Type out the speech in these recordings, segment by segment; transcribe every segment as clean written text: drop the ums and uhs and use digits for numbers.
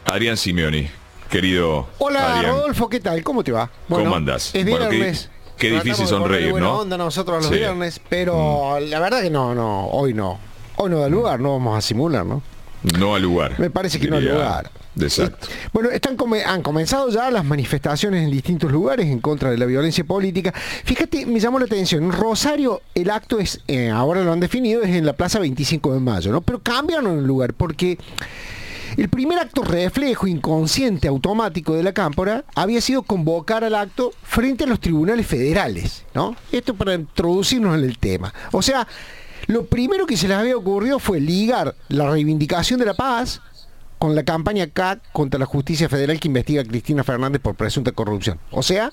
Adrián Simeoni, querido Hola, Adrián. Rodolfo, ¿qué tal? ¿Cómo te va? Bueno, ¿Cómo andás? Es Bueno, viernes. qué difícil Tratamos de sonreír, ponerle buena ¿no? onda nosotros los Sí. viernes, pero la verdad que hoy no. Hoy no da lugar, no vamos a simular, ¿no? No al lugar. Me parece que no diría. al lugar. Exacto. Bueno, han comenzado ya las manifestaciones en distintos lugares en contra de la violencia política. Fíjate, me llamó la atención. En Rosario el acto es, ahora lo han definido, es en la Plaza 25 de Mayo, ¿no? Pero cambiaron el lugar porque el primer acto reflejo inconsciente automático de la Cámpora había sido convocar al acto frente a los tribunales federales, ¿no? Esto para introducirnos en el tema. O sea, lo primero que se les había ocurrido fue ligar la reivindicación de la paz con la campaña CAC contra la justicia federal que investiga a Cristina Fernández por presunta corrupción. O sea,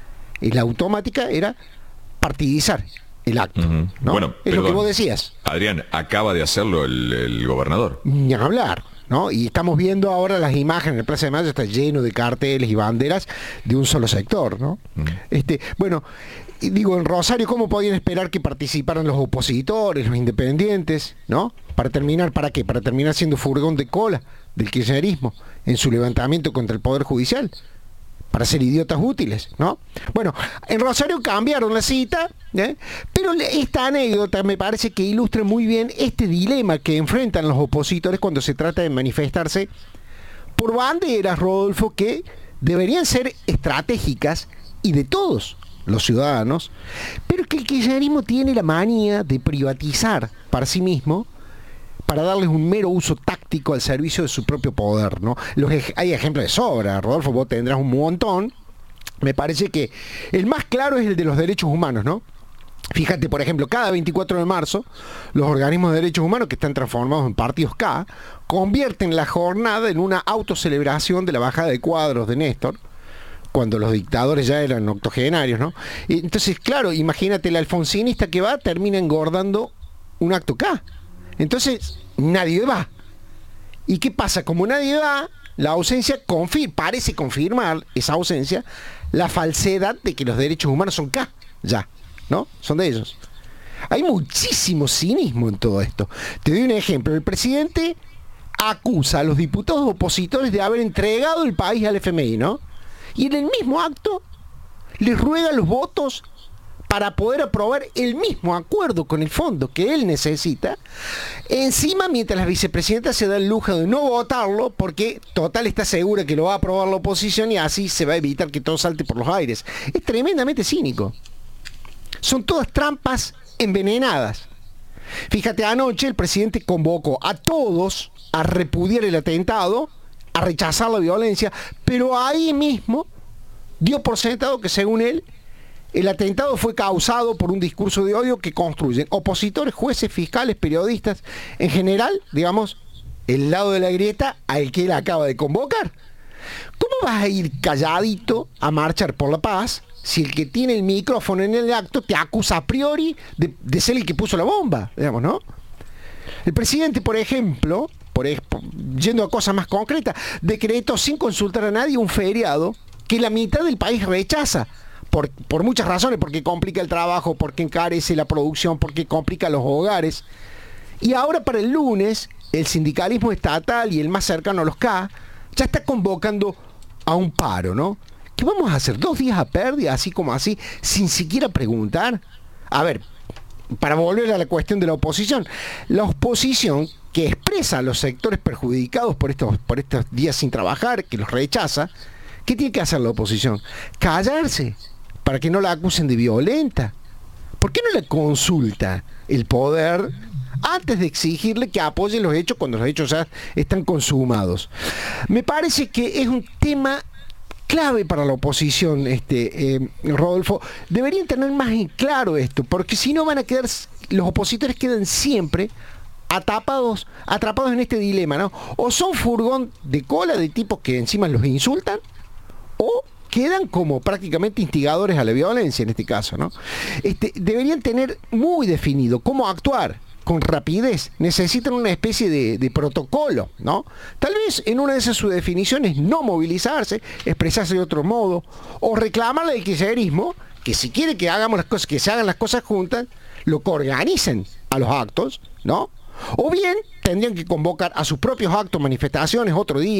la automática era partidizar el acto, ¿no? Bueno, es lo que vos decías. Adrián, acaba de hacerlo el gobernador. Ni hablar, ¿no? Y estamos viendo ahora las imágenes en el Plaza de Mayo, está lleno de carteles y banderas de un solo sector, ¿no? Bueno, y digo, en Rosario, ¿cómo podían esperar que participaran los opositores, los independientes, ¿no? ¿Para qué? Para terminar siendo furgón de cola del kirchnerismo en su levantamiento contra el Poder Judicial, para ser idiotas útiles, ¿no? Bueno, en Rosario cambiaron la cita, pero esta anécdota me parece que ilustra muy bien este dilema que enfrentan los opositores cuando se trata de manifestarse por banderas, Rodolfo, que deberían ser estratégicas y de todos los ciudadanos, pero que el kirchnerismo tiene la manía de privatizar para sí mismo, para darles un mero uso táctico al servicio de su propio poder, ¿no? Hay ejemplos de sobra, Rodolfo, vos tendrás un montón. Me parece que el más claro es el de los derechos humanos, ¿no? Fíjate, por ejemplo, cada 24 de marzo, los organismos de derechos humanos que están transformados en partidos K, convierten la jornada en una autocelebración de la bajada de cuadros de Néstor, cuando los dictadores ya eran octogenarios, ¿no? Y entonces, claro, imagínate, el alfonsinista que va termina engordando un acto K. Entonces, nadie va. ¿Y qué pasa? Como nadie va, la ausencia parece confirmar, esa ausencia, la falsedad de que los derechos humanos son K, ya, ¿no? Son de ellos. Hay muchísimo cinismo en todo esto. Te doy un ejemplo. El presidente acusa a los diputados opositores de haber entregado el país al FMI, ¿no? Y en el mismo acto les ruega los votos para poder aprobar el mismo acuerdo con el fondo que él necesita. Encima, mientras la vicepresidenta se da el lujo de no votarlo, porque total está segura que lo va a aprobar la oposición y así se va a evitar que todo salte por los aires. Es tremendamente cínico. Son todas trampas envenenadas. Fíjate, anoche el presidente convocó a todos a repudiar el atentado, a rechazar la violencia, pero ahí mismo dio por sentado que, según él, el atentado fue causado por un discurso de odio que construyen opositores, jueces, fiscales, periodistas, en general, digamos, el lado de la grieta al que él acaba de convocar. ¿Cómo vas a ir calladito a marchar por la paz si el que tiene el micrófono en el acto te acusa a priori de ser el que puso la bomba, digamos, ¿no? El presidente, por ejemplo, yendo a cosas más concretas, decretó sin consultar a nadie un feriado que la mitad del país rechaza. Por muchas razones, porque complica el trabajo, porque encarece la producción, porque complica los hogares. Y ahora para el lunes, el sindicalismo estatal y el más cercano a los K ya está convocando a un paro, ¿no? ¿Qué vamos a hacer? 2 días a pérdida, así como así, sin siquiera preguntar. A ver, para volver a la cuestión de la oposición que expresa a los sectores perjudicados por estos días sin trabajar, que los rechaza, ¿qué tiene que hacer la oposición? Callarse, para que no la acusen de violenta. ¿Por qué no le consulta el poder antes de exigirle que apoye los hechos cuando los hechos ya están consumados? Me parece que es un tema clave para la oposición, Rodolfo. Deberían tener más en claro esto, porque si no los opositores quedan siempre atrapados en este dilema, ¿no? O son furgón de cola de tipos que encima los insultan, o quedan como prácticamente instigadores a la violencia en este caso, ¿no? Deberían tener muy definido cómo actuar con rapidez. Necesitan una especie de protocolo, ¿no? Tal vez en una de esas sus definiciones no movilizarse, expresarse de otro modo, o reclamarle al kirchnerismo que si quiere que hagamos las cosas, que se hagan las cosas juntas, lo coorganicen a los actos, ¿no? O bien tendrían que convocar a sus propios actos, manifestaciones otro día,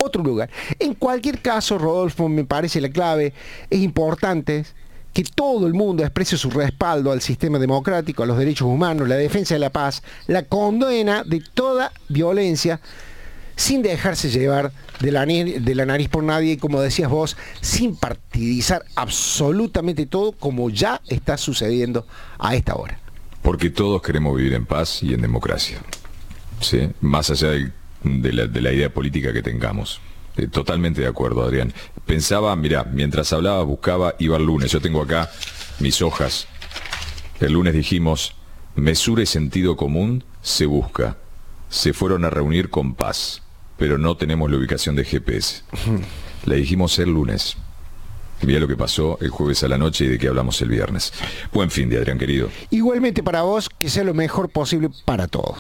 otro lugar. En cualquier caso, Rodolfo, me parece la clave, es importante que todo el mundo exprese su respaldo al sistema democrático, a los derechos humanos, la defensa de la paz, la condena de toda violencia, sin dejarse llevar de la nariz por nadie, y como decías vos, sin partidizar absolutamente todo, como ya está sucediendo a esta hora. Porque todos queremos vivir en paz y en democracia, ¿sí? Más allá de la idea política que tengamos. Totalmente de acuerdo, Adrián. Pensaba, mirá, mientras hablaba, buscaba, iba el lunes. Yo tengo acá mis hojas. El lunes dijimos, mesura y sentido común se busca. Se fueron a reunir con paz, pero no tenemos la ubicación de GPS. Le dijimos el lunes. Mirá lo que pasó el jueves a la noche y de qué hablamos el viernes. Buen fin de, Adrián, querido. Igualmente para vos, que sea lo mejor posible para todos.